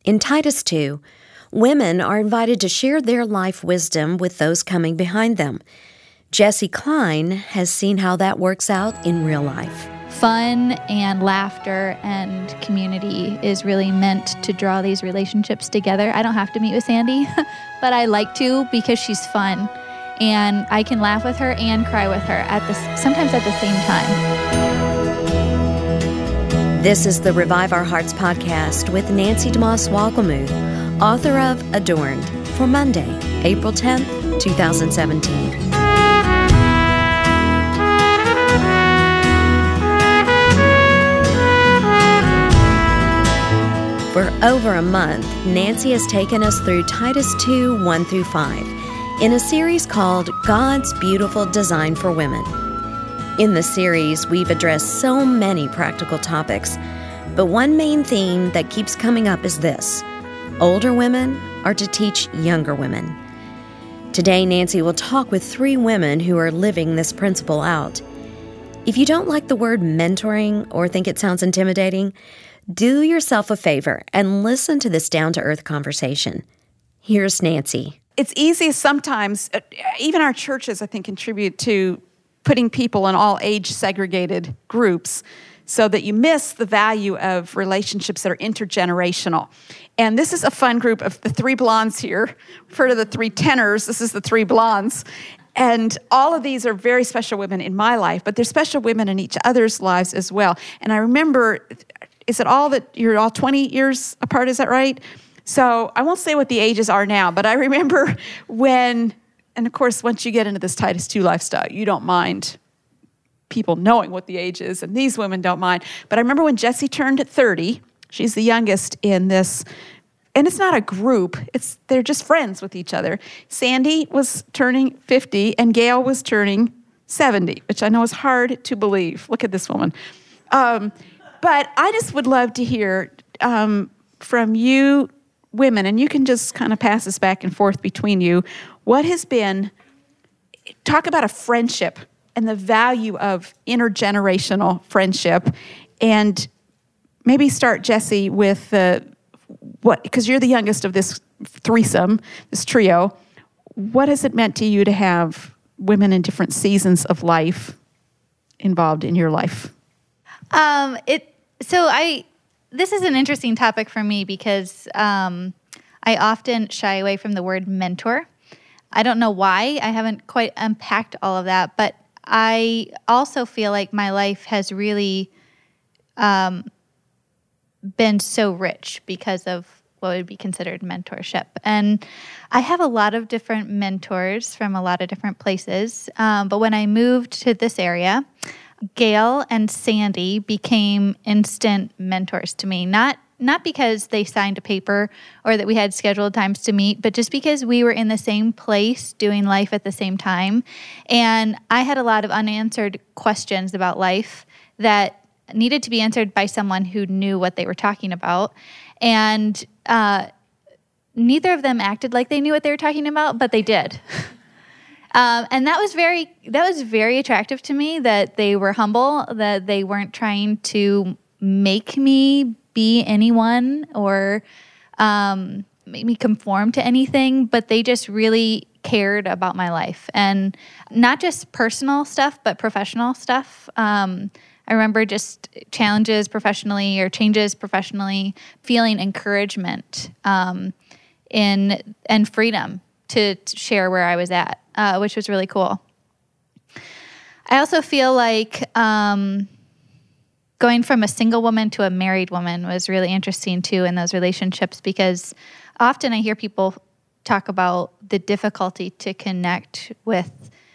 In Titus 2, women are invited to share their life wisdom with those coming behind them. Jessie Klein has seen how that works out in real life. Fun and laughter and community is really meant to draw these relationships together. I don't have to meet with Sandy, but I like to because she's fun. And I can laugh with her and cry with her sometimes at the same time. This is the Revive Our Hearts podcast with Nancy DeMoss Wolgemuth, author of Adorned, for Monday, April 10th, 2017. For over a month, Nancy has taken us through Titus 2, 1 through 5, in a series called God's Beautiful Design for Women. In the series, we've addressed so many practical topics, but one main theme that keeps coming up is this: older women are to teach younger women. Today, Nancy will talk with 3 women who are living this principle out. If you don't like the word mentoring or think it sounds intimidating, do yourself a favor and listen to this down-to-earth conversation. Here's Nancy. It's easy sometimes, even our churches, I think, contribute to putting people in all age-segregated groups so that you miss the value of relationships that are intergenerational. And this is a fun group of the 3 blondes here. Refer to the 3 tenors. This is the 3 blondes. And all of these are very special women in my life, but they're special women in each other's lives as well. And I remember, is it all that you're all 20 years apart, is that right? So I won't say what the ages are now, but I remember when, and of course, once you get into this Titus 2 lifestyle, you don't mind people knowing what the age is, and these women don't mind. But I remember when Jessie turned 30, she's the youngest in this, and it's not a group, they're just friends with each other. Sandy was turning 50, and Gail was turning 70, which I know is hard to believe. Look at this woman. But I just would love to hear from you women, and you can just kind of pass this back and forth between you, talk about a friendship and the value of intergenerational friendship, and maybe start, Jessie, with because you're the youngest of this threesome, this trio. What has it meant to you to have women in different seasons of life involved in your life? This is an interesting topic for me because I often shy away from the word mentor. I don't know why. I haven't quite unpacked all of that, but I also feel like my life has really been so rich because of what would be considered mentorship. And I have a lot of different mentors from a lot of different places, but when I moved to this area, Gail and Sandy became instant mentors to me, not because they signed a paper or that we had scheduled times to meet, but just because we were in the same place doing life at the same time. And I had a lot of unanswered questions about life that needed to be answered by someone who knew what they were talking about. And neither of them acted like they knew what they were talking about, but they did. And that was very attractive to me, that they were humble, that they weren't trying to make me be anyone or make me conform to anything, but they just really cared about my life. And not just personal stuff, but professional stuff. I remember just challenges professionally or changes professionally, feeling encouragement and freedom to share where I was at, which was really cool. I also feel like going from a single woman to a married woman was really interesting too in those relationships, because often I hear people talk about the difficulty to connect with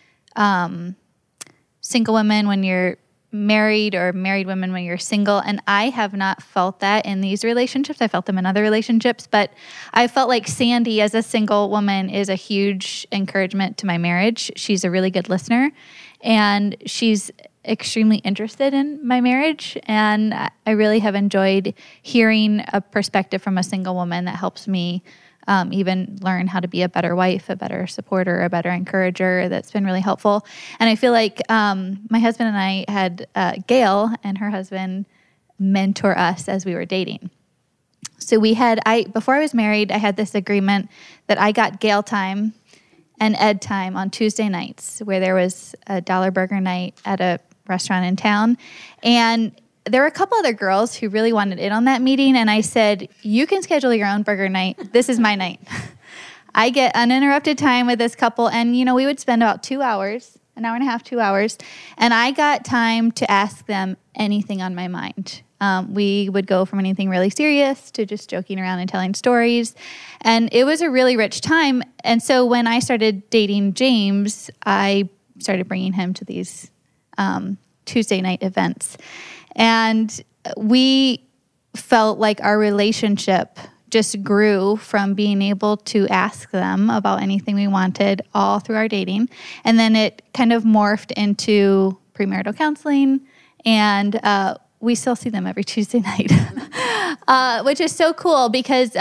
single women when you're married or married women when you're single. And I have not felt that in these relationships. I felt them in other relationships, but I felt like Sandy as a single woman is a huge encouragement to my marriage. She's a really good listener, and she's extremely interested in my marriage. And I really have enjoyed hearing a perspective from a single woman that helps me even learn how to be a better wife, a better supporter, a better encourager. That's been really helpful. And I feel like my husband and I had Gail and her husband mentor us as we were dating. So before I was married, I had this agreement that I got Gail time and Ed time on Tuesday nights, where there was a $1 burger night at a restaurant in town. And there were a couple other girls who really wanted in on that meeting, and I said, you can schedule your own burger night. This is my night. I get uninterrupted time with this couple, and, we would spend about 2 hours, an hour and a half, 2 hours, and I got time to ask them anything on my mind. We would go from anything really serious to just joking around and telling stories, and it was a really rich time. And so when I started dating James, I started bringing him to these Tuesday night events, and we felt like our relationship just grew from being able to ask them about anything we wanted all through our dating. And then it kind of morphed into premarital counseling, and we still see them every Tuesday night, which is so cool because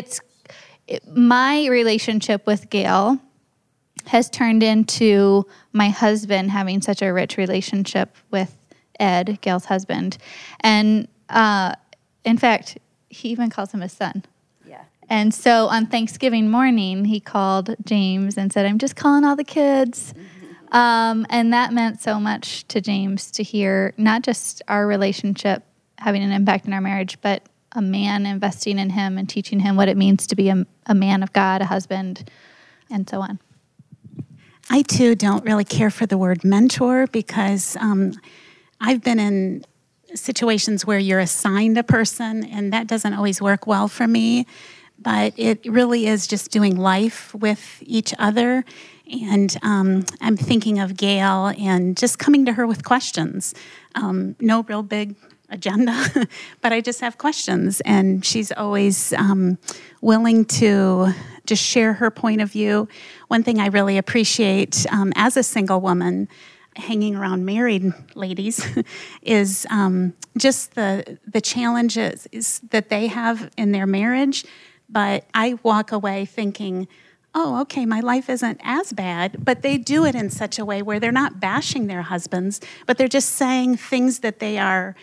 my relationship with Gail has turned into my husband having such a rich relationship with Ed, Gail's husband. And in fact, he even calls him his son. And so on Thanksgiving morning, he called James and said, I'm just calling all the kids. And that meant so much to James to hear not just our relationship having an impact in our marriage, but a man investing in him and teaching him what it means to be a man of God, a husband, and so on. I, too, don't really care for the word mentor because I've been in situations where you're assigned a person, and that doesn't always work well for me. But it really is just doing life with each other. And I'm thinking of Gail and just coming to her with questions. No real big agenda, but I just have questions. And she's always willing to just share her point of view. One thing I really appreciate as a single woman, hanging around married ladies, is just the challenges that they have in their marriage. But I walk away thinking, oh, okay, my life isn't as bad. But they do it in such a way where they're not bashing their husbands, but they're just saying things that they are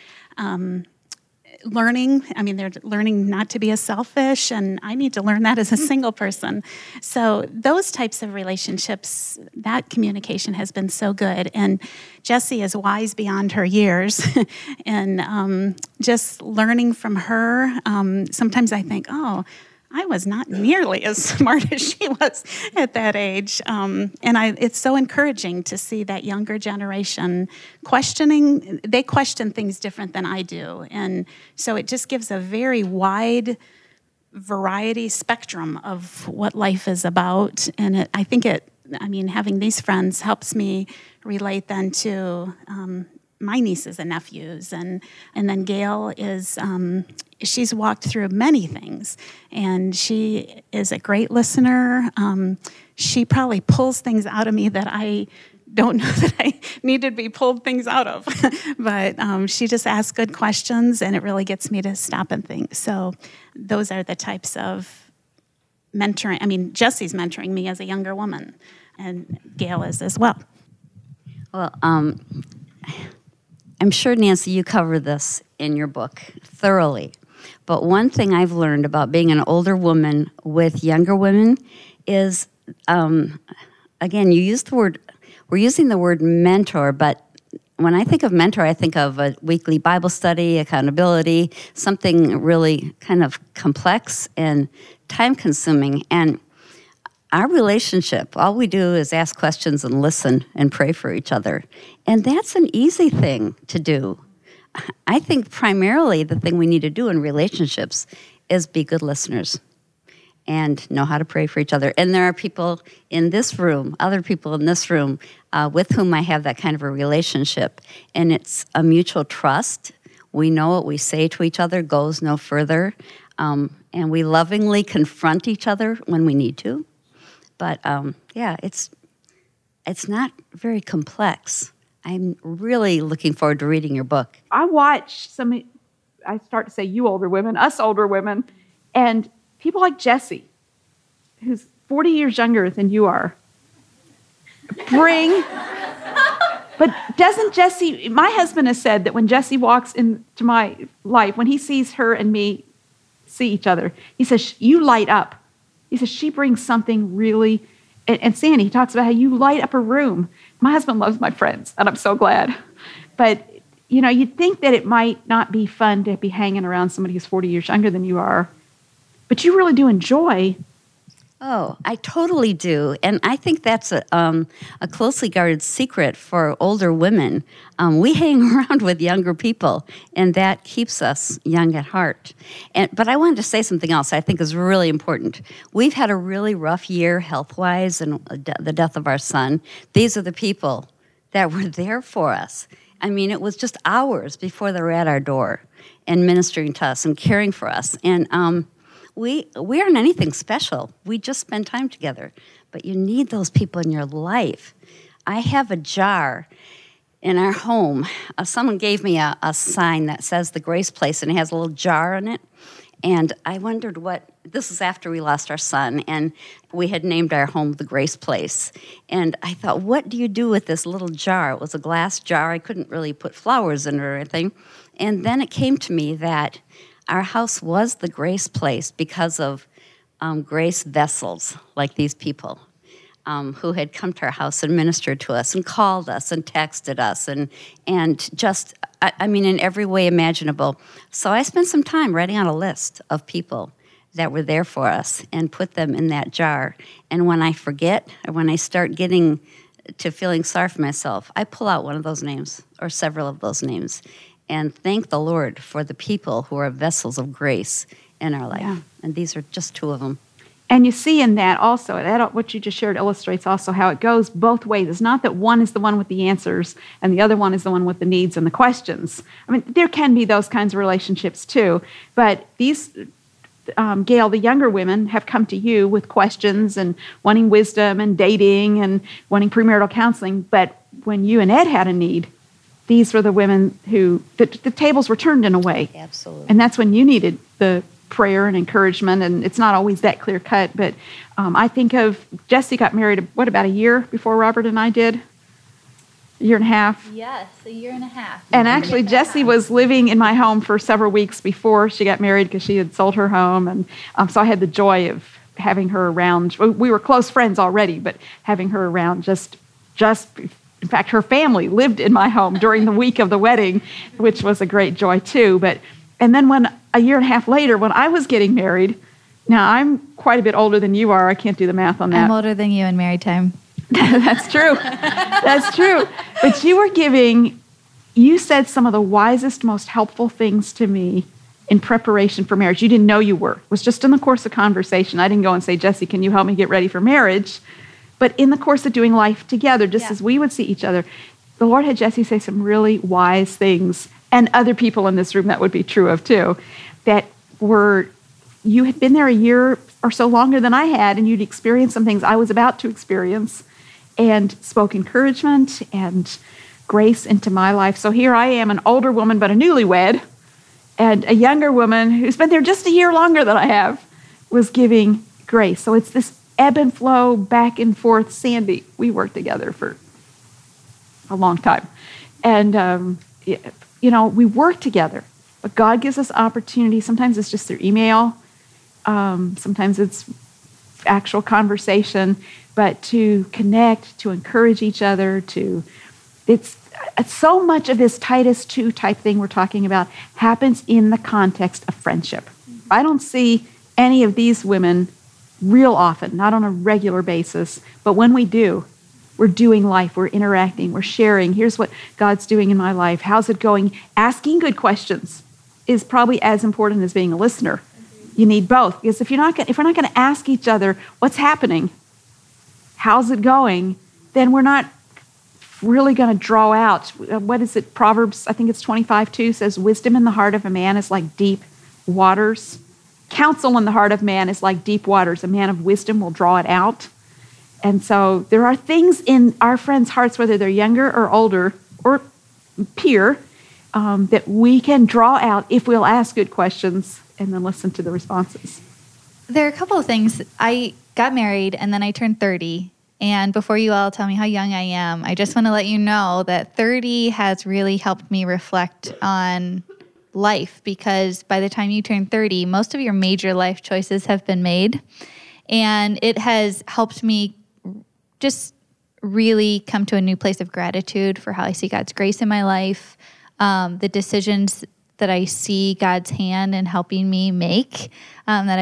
learning. I mean, they're learning not to be as selfish, and I need to learn that as a single person. So those types of relationships, that communication has been so good. And Jessie is wise beyond her years, and just learning from her. Sometimes I think, oh, I was not nearly as smart as she was at that age. It's so encouraging to see that younger generation questioning. They question things different than I do. And so it just gives a very wide variety spectrum of what life is about. And I think having these friends helps me relate then to my nieces and nephews. And then Gail is... she's walked through many things, and she is a great listener. She probably pulls things out of me that I don't know that I need to be pulled things out of. But she just asks good questions, and it really gets me to stop and think. So those are the types of mentoring. I mean, Jessie's mentoring me as a younger woman, and Gail is as well. Well, I'm sure, Nancy, you cover this in your book thoroughly. But one thing I've learned about being an older woman with younger women is, again, we're using the word mentor, but when I think of mentor, I think of a weekly Bible study, accountability, something really kind of complex and time-consuming. And our relationship, all we do is ask questions and listen and pray for each other. And that's an easy thing to do. I think primarily the thing we need to do in relationships is be good listeners and know how to pray for each other. And there are people in this room, other people in this room, with whom I have that kind of a relationship. And it's a mutual trust. We know what we say to each other goes no further. And we lovingly confront each other when we need to. But it's not very complex. I'm really looking forward to reading your book. I watch I start to say you older women, us older women, and people like Jessie, who's 40 years younger than you are, but doesn't Jessie, my husband has said that when Jessie walks into my life, when he sees her and me see each other. He says, you light up. He says, she brings something really, and Sandy, he talks about how you light up a room. My husband loves my friends, and I'm so glad. But, you'd think that it might not be fun to be hanging around somebody who's 40 years younger than you are, but you really do enjoy. Oh, I totally do. And I think that's a closely guarded secret for older women. We hang around with younger people, and that keeps us young at heart. But I wanted to say something else I think is really important. We've had a really rough year health-wise, and the death of our son. These are the people that were there for us. I mean, it was just hours before they were at our door and ministering to us and caring for us. And we aren't anything special. We just spend time together. But you need those people in your life. I have a jar in our home. Someone gave me a sign that says the Grace Place, and it has a little jar in it. And I wondered this is after we lost our son, and we had named our home the Grace Place. And I thought, what do you do with this little jar? It was a glass jar. I couldn't really put flowers in it or anything. And then it came to me that our house was the Grace Place because of grace vessels like these people who had come to our house and ministered to us and called us and texted us and just, I mean, in every way imaginable. So I spent some time writing out a list of people that were there for us and put them in that jar. And when I forget, or when I start getting to feeling sorry for myself, I pull out one of those names or several of those names and thank the Lord for the people who are vessels of grace in our life. Yeah. And these are just two of them. And you see in that also, what you just shared illustrates also how it goes both ways. It's not that one is the one with the answers and the other one is the one with the needs and the questions. I mean, there can be those kinds of relationships too. But these, Gail, the younger women have come to you with questions and wanting wisdom and dating and wanting premarital counseling. But when you and Ed had a need, these were the women who, the tables were turned in a way. Absolutely. And that's when you needed the prayer and encouragement, and it's not always that clear cut, but I think of Jesse got married, about a year before Robert and I did? A year and a half? Yes, a year and a half. And actually, Jesse was living in my home for several weeks before she got married because she had sold her home, and so I had the joy of having her around. We were close friends already, but having her around just in fact, her family lived in my home during the week of the wedding, which was a great joy too. And then when a year and a half later, when I was getting married, now I'm quite a bit older than you are. I can't do the math on that. I'm older than you in married time. That's true. That's true. But you said some of the wisest, most helpful things to me in preparation for marriage. You didn't know you were. It was just in the course of conversation. I didn't go and say, Jesse, can you help me get ready for marriage? But in the course of doing life together, just as we would see each other, the Lord had Jesse say some really wise things, and other people in this room that would be true of too, that you had been there a year or so longer than I had, and you'd experienced some things I was about to experience, and spoke encouragement and grace into my life. So here I am, an older woman, but a newlywed, and a younger woman who's been there just a year longer than I have, was giving grace. So it's this ebb and flow, back and forth. Sandy, we worked together for a long time. And, we work together. But God gives us opportunity. Sometimes it's just through email. Sometimes it's actual conversation. But to connect, to encourage each other, it's so much of this Titus 2 type thing we're talking about happens in the context of friendship. I don't see any of these women real often, not on a regular basis, but when we do, we're doing life, we're interacting, we're sharing. Here's what God's doing in my life. How's it going? Asking good questions is probably as important as being a listener. You need both, because if we're not going to ask each other what's happening, how's it going, then we're not really going to draw out. What is it? Proverbs, I think it's 25:2 says, wisdom in the heart of a man is like deep waters. Counsel in the heart of man is like deep waters. A man of wisdom will draw it out. And so there are things in our friends' hearts, whether they're younger or older or peer, that we can draw out if we'll ask good questions and then listen to the responses. There are a couple of things. I got married and then I turned 30. And before you all tell me how young I am, I just want to let you know that 30 has really helped me reflect on life, because by the time you turn 30, most of your major life choices have been made. And it has helped me just really come to a new place of gratitude for how I see God's grace in my life, the decisions that I see God's hand in helping me make, that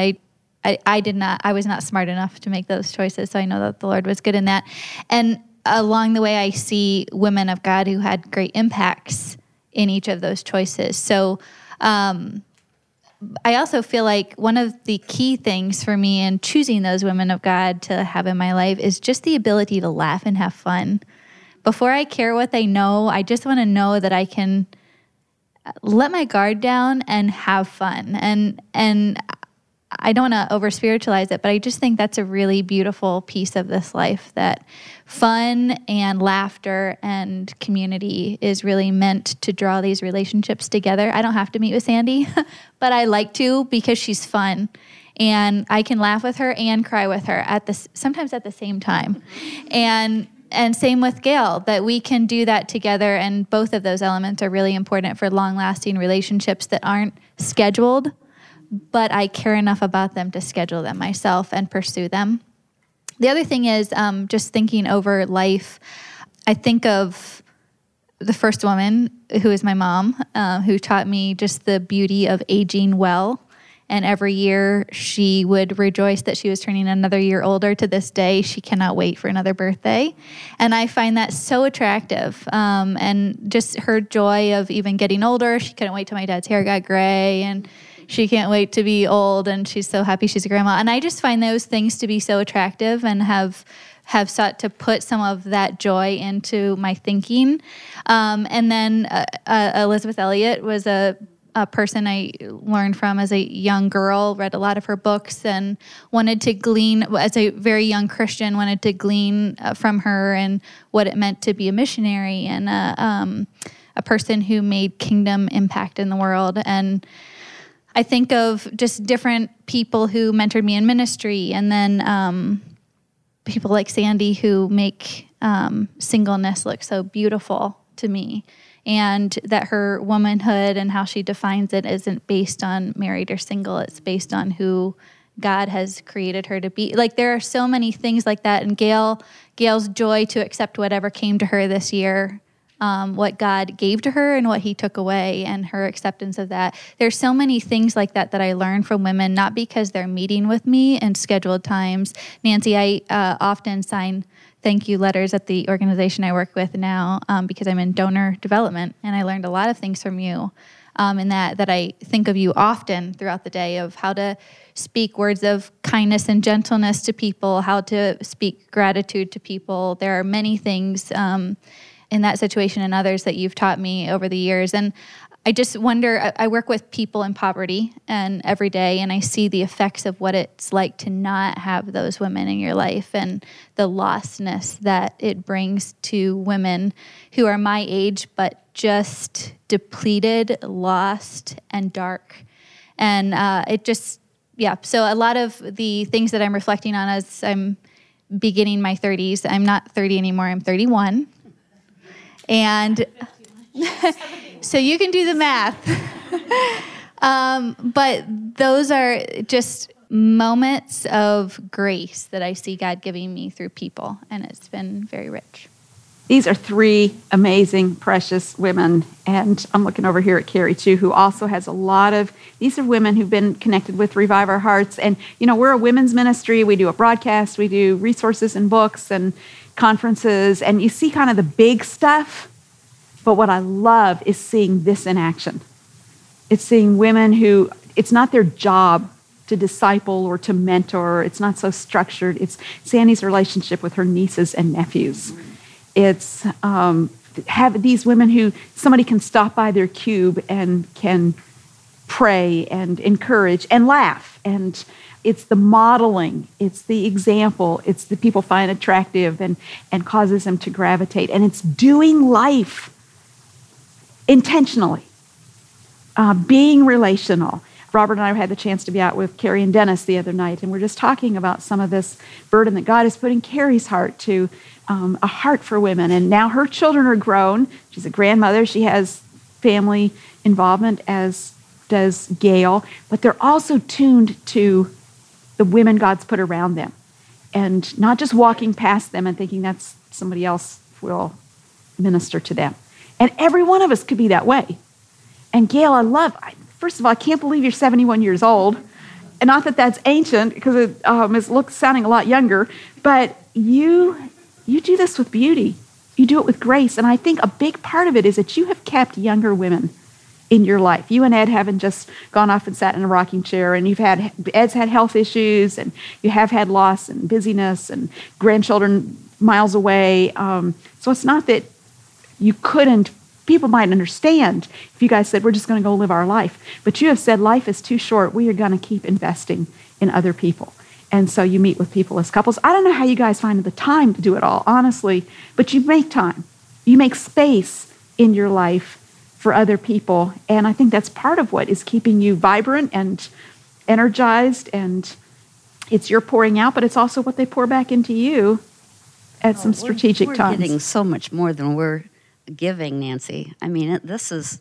I was not smart enough to make those choices. So I know that the Lord was good in that. And along the way, I see women of God who had great impacts in each of those choices. So I also feel like one of the key things for me in choosing those women of God to have in my life is just the ability to laugh and have fun. Before I care what they know, I just want to know that I can let my guard down and have fun. And I don't want to over spiritualize it, but I just think that's a really beautiful piece of this life, that fun and laughter and community is really meant to draw these relationships together. I don't have to meet with Sandy, but I like to, because she's fun and I can laugh with her and cry with her sometimes at the same time. And same with Gail, that we can do that together. And both of those elements are really important for long-lasting relationships that aren't scheduled, but I care enough about them to schedule them myself and pursue them. The other thing is just thinking over life. I think of the first woman, who is my mom, who taught me just the beauty of aging well. And every year she would rejoice that she was turning another year older. To this day, she cannot wait for another birthday. And I find that so attractive. And just her joy of even getting older. She couldn't wait till my dad's hair got gray, and she can't wait to be old, and she's so happy she's a grandma. And I just find those things to be so attractive, and have sought to put some of that joy into my thinking. And then Elizabeth Elliot was a person I learned from as a young girl, read a lot of her books, and wanted to glean, as a very young Christian, wanted to glean from her and what it meant to be a missionary and a person who made kingdom impact in the world. And I think of just different people who mentored me in ministry, and then people like Sandy who make singleness look so beautiful to me, and that her womanhood and how she defines it isn't based on married or single. It's based on who God has created her to be. Like, there are so many things like that. And Gail's joy to accept whatever came to her this year, what God gave to her and what he took away, and her acceptance of that. There's so many things like that that I learn from women, not because they're meeting with me in scheduled times. Nancy, I often sign thank you letters at the organization I work with now because I'm in donor development, and I learned a lot of things from you in that I think of you often throughout the day, of how to speak words of kindness and gentleness to people, how to speak gratitude to people. There are many things in that situation and others that you've taught me over the years. And I just wonder, I work with people in poverty and every day, and I see the effects of what it's like to not have those women in your life, and the lostness that it brings to women who are my age, but just depleted, lost, and dark. And it just, so a lot of the things that I'm reflecting on as I'm beginning my 30s, I'm not 30 anymore, I'm 31. And so you can do the math. But those are just moments of grace that I see God giving me through people, and it's been very rich. These are three amazing, precious women, and I'm looking over here at Carrie, too, who also has a lot of, these are women who've been connected with Revive Our Hearts, and, we're a women's ministry. We do a broadcast, we do resources and books and conferences, and you see kind of the big stuff, but what I love is seeing this in action. It's seeing women who, it's not their job to disciple or to mentor. It's not so structured. It's Sandy's relationship with her nieces and nephews. It's have these women who somebody can stop by their cube and can pray and encourage and laugh. And it's the modeling, it's the example, it's the people find attractive and causes them to gravitate. And it's doing life intentionally, being relational. Robert and I had the chance to be out with Carrie and Dennis the other night, and we're just talking about some of this burden that God has put in Carrie's heart to a heart for women. And now her children are grown. She's a grandmother. She has family involvement as does Gail, but they're also tuned to the women God's put around them, and not just walking past them and thinking that's somebody else will minister to them. And every one of us could be that way. And Gail, first of all, I can't believe you're 71 years old. And not that that's ancient, because it is sounding a lot younger, but you do this with beauty. You do it with grace. And I think a big part of it is that you have kept younger women in your life. You and Ed haven't just gone off and sat in a rocking chair, and Ed's had health issues, and you have had loss and busyness and grandchildren miles away. So it's not that you couldn't. People might understand if you guys said, we're just going to go live our life. But you have said life is too short. We are going to keep investing in other people. And so you meet with people as couples. I don't know how you guys find the time to do it all, honestly, but you make time. You make space in your life for other people. And I think that's part of what is keeping you vibrant and energized. And it's your pouring out, but it's also what they pour back into you at some strategic times. We're getting so much more than we're giving, Nancy. I mean, this is.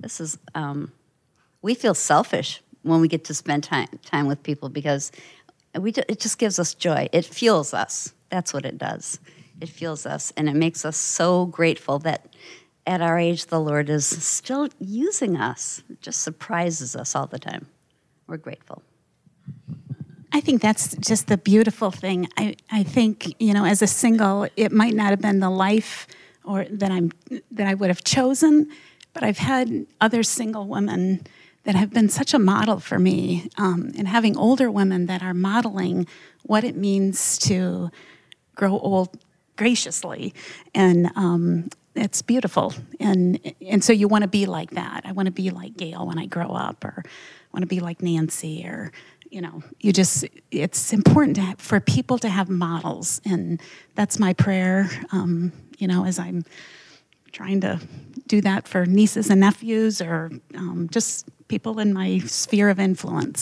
We feel selfish when we get to spend time with people, because it just gives us joy. It fuels us. That's what it does. It fuels us, and it makes us so grateful that at our age, the Lord is still using us. It just surprises us all the time. We're grateful. I think that's just the beautiful thing. I think, as a single, it might not have been the life or that I would have chosen, but I've had other single women that have been such a model for me, and having older women that are modeling what it means to grow old graciously, and it's beautiful. And so you want to be like that. I want to be like Gail when I grow up, or I want to be like Nancy, or it's important for people to have models, and that's my prayer. As I'm trying to do that for nieces and nephews, or just people in my sphere of influence.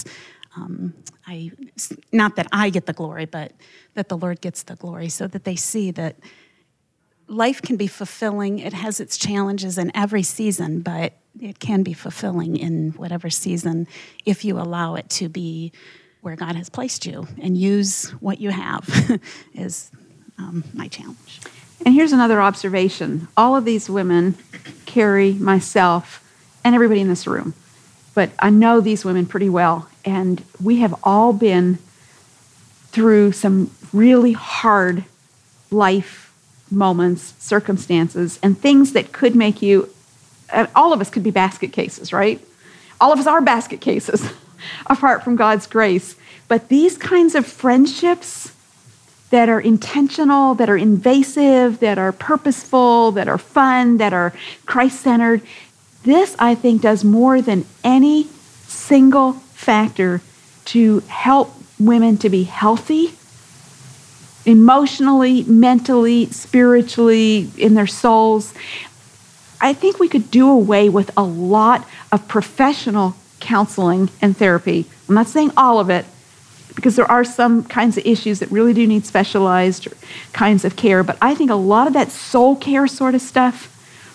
Not that I get the glory, but that the Lord gets the glory, so that they see that life can be fulfilling. It has its challenges in every season, but it can be fulfilling in whatever season if you allow it to be where God has placed you, and use what you have is my challenge. And here's another observation. All of these women, Carrie, myself, and everybody in this room, but I know these women pretty well, and we have all been through some really hard life moments, circumstances, and things that could make you, all of us could be basket cases, right? All of us are basket cases apart from God's grace. But these kinds of friendships that are intentional, that are invasive, that are purposeful, that are fun, that are Christ-centered, this, I think, does more than any single factor to help women to be healthy, emotionally, mentally, spiritually, in their souls. I think we could do away with a lot of professional counseling and therapy. I'm not saying all of it, because there are some kinds of issues that really do need specialized kinds of care, but I think a lot of that soul care sort of stuff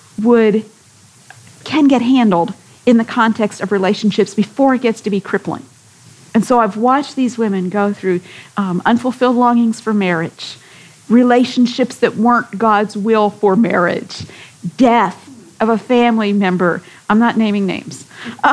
can get handled in the context of relationships before it gets to be crippling. And so I've watched these women go through unfulfilled longings for marriage, relationships that weren't God's will for marriage, death of a family member. I'm not naming names.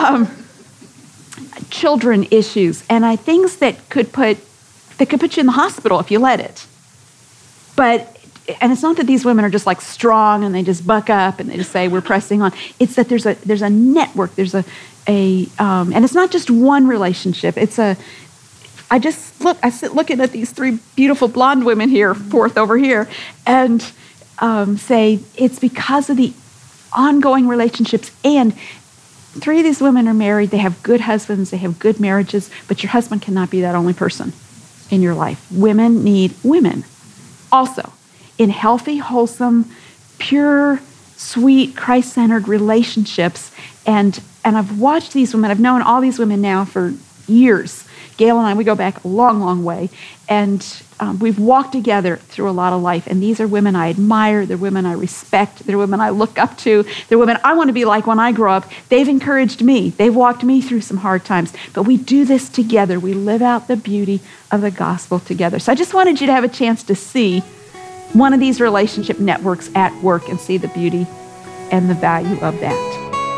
Children issues, and things that could put you in the hospital if you let it. And it's not that these women are just like strong and they just buck up and they just say we're pressing on. It's that there's a network. There's and it's not just one relationship. I sit looking at these three beautiful blonde women here, fourth over here, and say it's because of the ongoing relationships. And three of these women are married. They have good husbands. They have good marriages. But your husband cannot be that only person in your life. Women need women. Also, in healthy, wholesome, pure, sweet, Christ-centered relationships. And I've watched these women. I've known all these women now for years. Gail and I, we go back a long, long way. And we've walked together through a lot of life. And these are women I admire. They're women I respect. They're women I look up to. They're women I want to be like when I grow up. They've encouraged me. They've walked me through some hard times. But we do this together. We live out the beauty of the gospel together. So I just wanted you to have a chance to see one of these relationship networks at work and see the beauty and the value of that.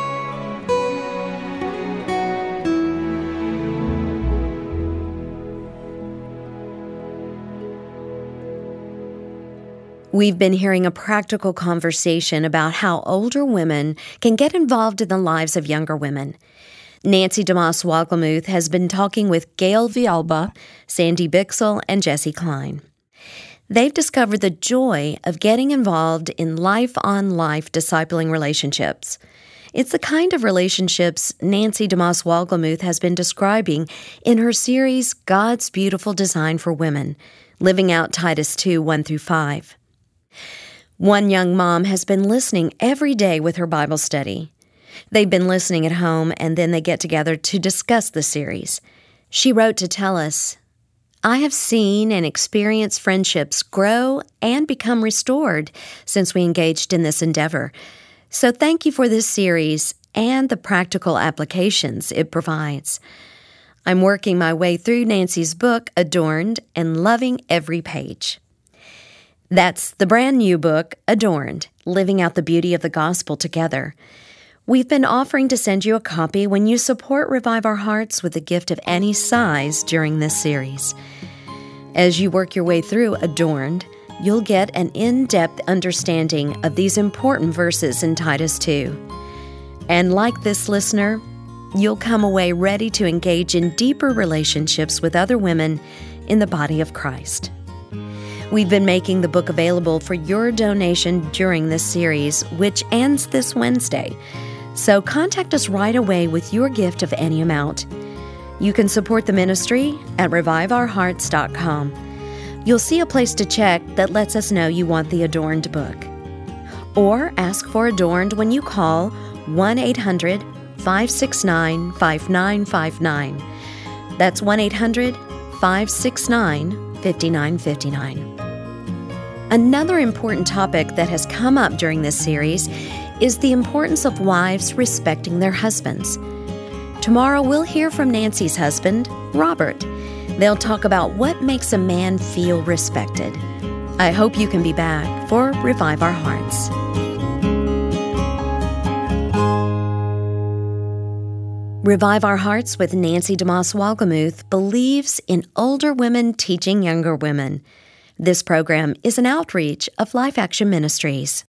We've been hearing a practical conversation about how older women can get involved in the lives of younger women. Nancy DeMoss Wolgemuth has been talking with Gail Villalba, Sandy Bixel, and Jessie Klein. They've discovered the joy of getting involved in life-on-life discipling relationships. It's the kind of relationships Nancy DeMoss Wolgemuth has been describing in her series, God's Beautiful Design for Women, living out Titus 2, 1-5. One young mom has been listening every day with her Bible study. They've been listening at home, and then they get together to discuss the series. She wrote to tell us, "I have seen and experienced friendships grow and become restored since we engaged in this endeavor. So thank you for this series and the practical applications it provides. I'm working my way through Nancy's book, Adorned, and loving every page." That's the brand new book, Adorned, Living Out the Beauty of the Gospel Together. We've been offering to send you a copy when you support Revive Our Hearts with a gift of any size during this series. As you work your way through Adorned, you'll get an in-depth understanding of these important verses in Titus 2. And like this listener, you'll come away ready to engage in deeper relationships with other women in the body of Christ. We've been making the book available for your donation during this series, which ends this Wednesday. So contact us right away with your gift of any amount. You can support the ministry at reviveourhearts.com. You'll see a place to check that lets us know you want the Adorned book. Or ask for Adorned when you call 1-800-569-5959. That's 1-800-569-5959. Another important topic that has come up during this series is the importance of wives respecting their husbands. Tomorrow we'll hear from Nancy's husband, Robert. They'll talk about what makes a man feel respected. I hope you can be back for Revive Our Hearts. Revive Our Hearts with Nancy DeMoss Wolgemuth believes in older women teaching younger women. This program is an outreach of Life Action Ministries.